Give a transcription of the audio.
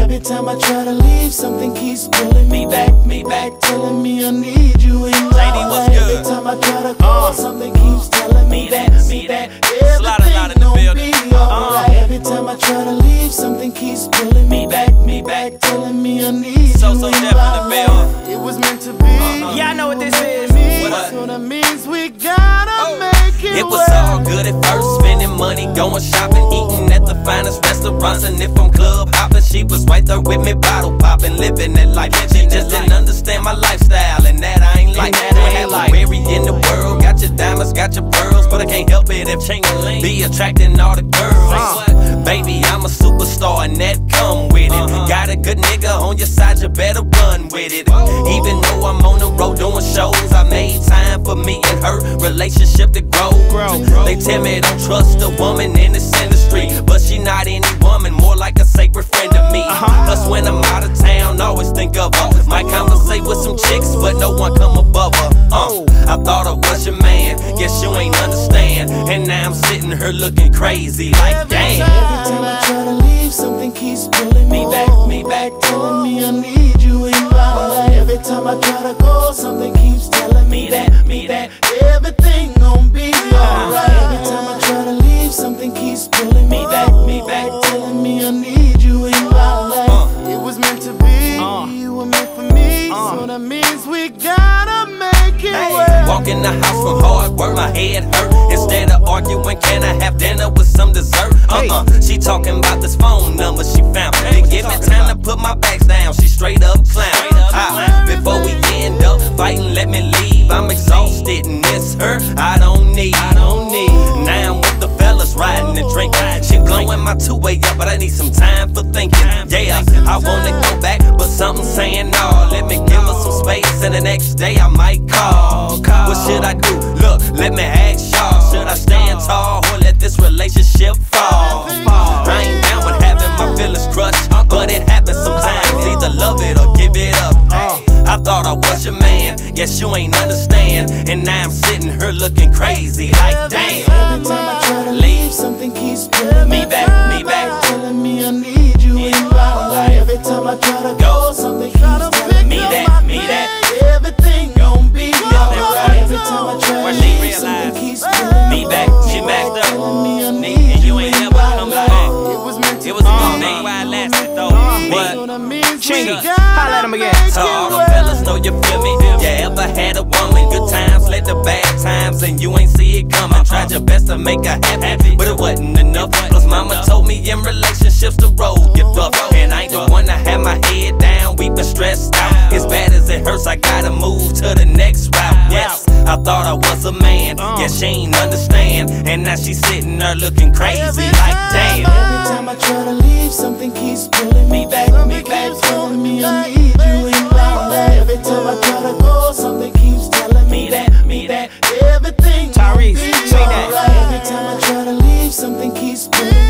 Every time I try to leave, something keeps pulling me back, telling me I need you in my life. Every time I try to call, something keeps telling me that everything gon' be alright. Every time I try to leave, something keeps pulling me back, telling me I need you in my life. It was meant to be. Yeah, I know what this is. So that means we gotta make it. It was all good at first, spending money, going shopping, eating at the finest restaurants. And if I'm club hopping, she was right there with me, bottle popping, living that life. She just didn't understand my lifestyle, and that I ain't like. Every in the world, got your diamonds, got your pearls, but I can't help it if Ching-a-ling be attracting all the girls. Baby, I'm a superstar, and that come with it. Got a good nigga on your side, you better run with it. Even though I'm on the road doing shows, I made time for me and her relationship to grow. They tell me don't trust a woman in this industry, but she not any woman, more like a sacred friend to me. Plus when I'm out of town, always think of her. Might conversate with some chicks, but no one come above her. I thought I was your man, guess you ain't understand. And now I'm sitting here looking crazy like damn. Every time I try to leave, something keeps pulling me back, telling me I need you in my life. Every time I try to go, something keeps telling me that everything gon' be alright. Every time I try to leave, something keeps pulling me back, telling me I need you in my life. It was meant to be, you were meant for me, so that means we gotta make it work. Walk in the house from hard work, my head hurt. Instead of arguing, can I have dinner with some dessert? She talking about this phone number she found. Didn't give me time to put my bags down, she straight up clown. Before we end up fighting, let me leave. I'm exhausted and miss her, I don't need. Now I'm with the fellas riding and drinking. She blowing my two-way up, but I need some time for thinking. Yeah, I wanna go back, but something's saying no. Let me give her some space, and the next day I might call. What should I do? Look, let me ask y'all. Should I stand tall or let this relationship fall? I ain't down with having my feelings crushed, but it happens sometimes. Either love it or give it up. I thought I was your man, guess you ain't understand. And now I'm sitting here looking crazy like damn. Every time I try to leave, something keeps pulling me back, telling me I need you in my life. Every time I try to go, something keeps telling me that everything gon' be alright. Every time I try to leave, something keeps pulling me back, telling me I need you in my life. It was meant to be. Why I lasted though, but Chingy, holla at him again. so all the fellas know you feel me. You ever had a woman, good times led to bad times, and you ain't see it coming. Tried your best to make her happy, but it wasn't enough. Plus mama told me in relationships the road get rough, and I ain't the one to have my head down, weeping stressed out. As bad as it hurts, I gotta move to the next route. Yes, I thought I was a man, guess she ain't understand. And now she's sitting there looking crazy like damn. Every time I try to leave, something keeps pulling me back, telling me I need you in my life. Every time I try to go, something keeps telling me that everything gon' be alright. Every time I try to leave, something keeps pulling